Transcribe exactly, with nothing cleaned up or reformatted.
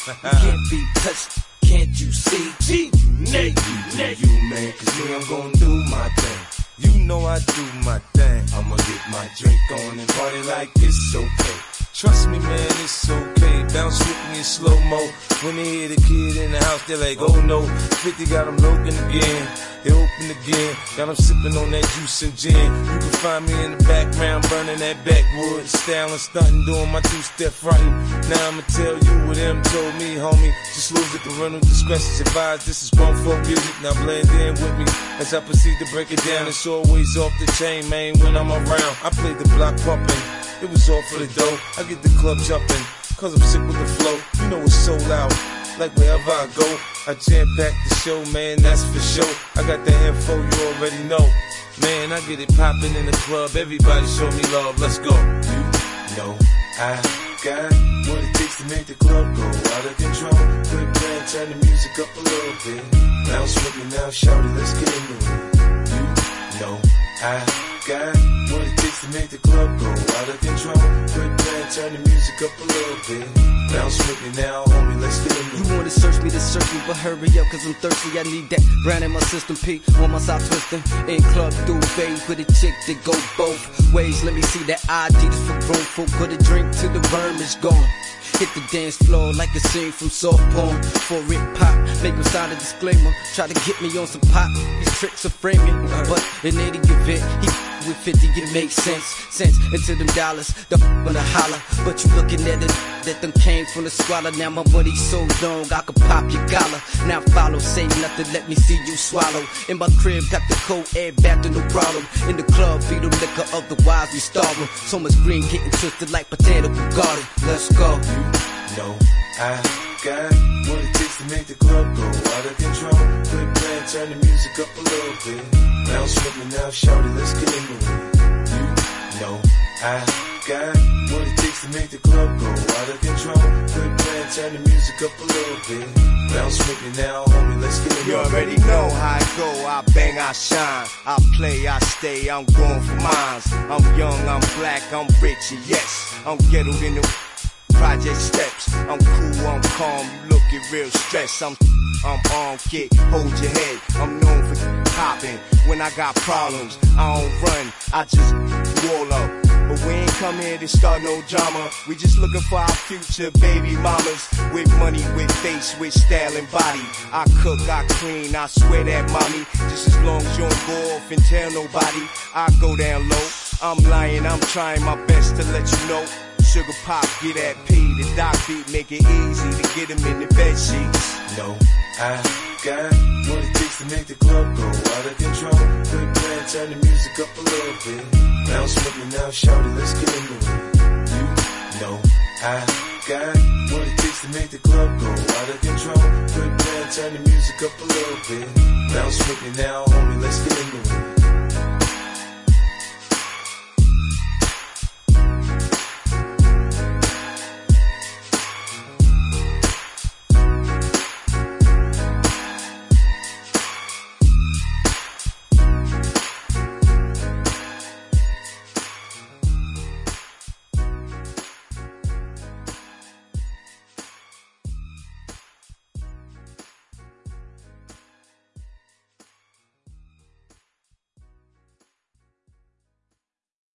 You can't be touched, can't you see? G, Nate, Nate. You, man, cause me, I'm gon' do my thing. You know I do my thing. I'ma get my drink on and party like it's okay. Trust me, man, it's okay. Bounce with me in slow-mo. When they hear the kid in the house, they're like, oh no. fifty got them looking again. They open again. Got them sipping on that juice and gin. You can find me in the background burning that backwood. Styling, stunting, doing my two-step fronting. Now I'ma tell you what them told me, homie. Just lose the parental discretion's advised. This is grown folk music. Now blend in with me as I proceed to break it down. It's always off the chain, man, when I'm around. I play the block pumping. It was all for the dough. I get the club jumping, cause I'm sick with the flow. You know it's sold out, like wherever I go. I jam-pack the show, man, that's for sure. I got the info, you already know. Man, I get it popping in the club. Everybody show me love, let's go. You know I got what it takes to make the club go out of control. Quit playing, turn the music up a little bit. Bounce with me now, shout it, let's get into it. You know I got what it takes to make the club go out of control. Quit playing, turn the music up a little bit. Bounce with me now, homie, let's get into it. You wanna search me to search me, but hurry up, cause I'm thirsty. I need that brand in my system, P on my side twisting. In club duvet with a chick that go both ways. Let me see that I D, this for grown folk. Put a drink till the worm is gone. Hit the dance floor like a scene from soft porn. For it pop, make him sign a disclaimer. Try to get me on some pop, these tricks are framing. But in any event, he with fifty, it makes sense. Sense into them dollars, the wanna holler. But you looking at it, that them came from the squalor. Now my money so long, I could pop your collar. Now follow, say nothing, let me see you swallow. In my crib, got the cold air back to no problem. In the club, feed them liquor, otherwise we starve them. So much green getting twisted like botanical garden. Let's go. You know I got what it takes to make the club go out of control. Quit playing, turn the music up a little bit. Bounce with me now, shout it, let's get into it. You know I got what it takes to make the club go out of control. Quit playing, turn the music up a little bit. Bounce with me now, homie, let's get into it. You already know how I go, I bang, I shine. I play, I stay, I'm going for mines. I'm young, I'm black, I'm rich, and yes, I'm ghettoed in the project steps. I'm cool, I'm calm, you looking real stressed. I'm I'm on kick, hold your head. I'm known for hopping when I got problems. I don't run, I just wall up. But we ain't come here to start no drama. We just looking for our future baby mamas. With money, with face, with style and body. I cook, I clean, I swear that mommy. Just as long as you don't go off and tell nobody, I go down low. I'm lying, I'm trying my best to let you know. Sugar pop, get that P, the doc beat, make it easy to get him in the bed sheets. No, I got what it takes to make the club go out of control. Quit playing, turn the music up a little bit. Bounce with me now, shout it, let's get into it. You know I got what it takes to make the club go out of control. Quit playing, turn the music up a little bit. Bounce with me now, homie, let's get into it.